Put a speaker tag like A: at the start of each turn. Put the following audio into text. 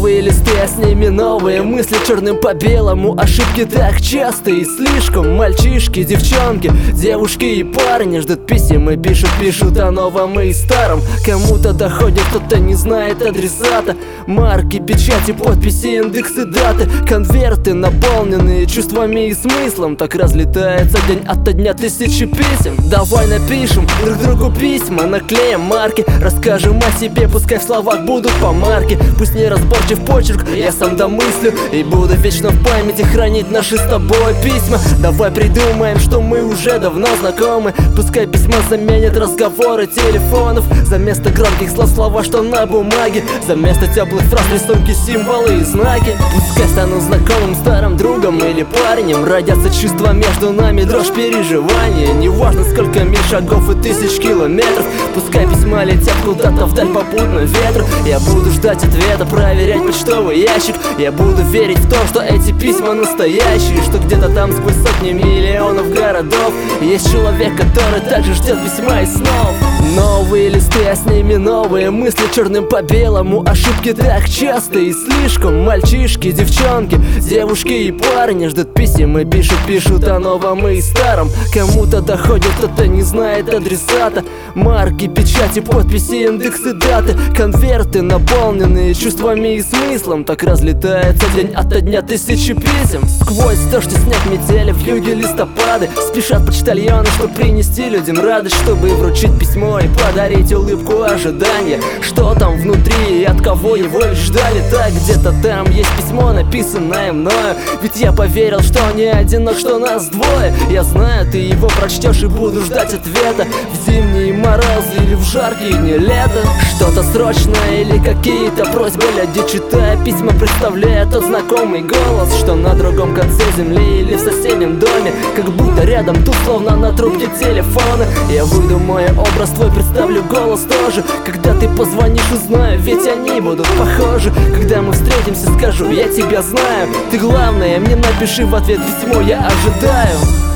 A: Новые листы, а с ними новые мысли черным по белому. Ошибки так часто и слишком. Мальчишки, девчонки, девушки и парни ждут писем и пишут о новом и старом. Кому-то доходит, кто-то не знает адресата. Марки, печати, подписи, индексы, даты. Конверты, наполненные чувствами и смыслом. Так разлетается день ото дня тысячи писем. Давай напишем друг другу письма, наклеим марки, расскажем о себе, пускай в словах будут помарки. Пусть не разборчив почерк, я сам домыслю и буду вечно в памяти хранить наши с тобой письма. Давай придумаем, что мы уже давно знакомы. Пускай письма заменят разговоры телефонов. За место громких слов слова, что на бумаге. За место теплых фраз рисунки, символы и знаки. Пускай стану знакомым старым другом или парнем. Родятся чувства между нами, дрожь переживания. Неважно сколько миль, шагов и тысяч километров. Пускай письма летят куда-то вдаль попутно ветру. Я буду ждать ответа, проверять почтовый ящик. Я буду верить в то, что эти письма настоящие. Что где-то там сквозь сотни миллионов городов есть человек, который также ждет письма и снов. Новые листы, а с ними новые мысли черным по белому. Ошибки так часто и слишком. Мальчишки, девчонки, девушки и парни ждут писем и пишут о новом и старом. Кому-то доходит, кто-то не знает адресата. Марки, печати, подписи, индексы, даты. Конверты, наполненные чувствами и смыслом. Так разлетается день ото дня тысячи писем. Сквозь дождь и снег, метели, вьюги, листопады. Спешат почтальоны, чтобы принести людям радость, чтобы вручить письмо и подарить улыбку ожидания. Что там внутри и от кого его лишь ждали? Так, где-то там есть письмо, написанное мною. Ведь я поверил, что не одинок, что нас двое. Я знаю, ты его прочтешь и буду ждать ответа. В зимние морозы или в жаркие дни лета. Что-то срочное или какие-то просьбы люди, читая письма, представляя тот знакомый голос, что на другом конце земли или в соседнем доме. Как будто рядом тут, словно на трубке телефона. Я выйду, мой образ твой, представлю голос тоже. Когда ты позвонишь, узнаю, ведь они будут похожи. Когда мы встретимся, скажу, я тебя знаю. Ты главное, мне напиши в ответ письмо, я ожидаю.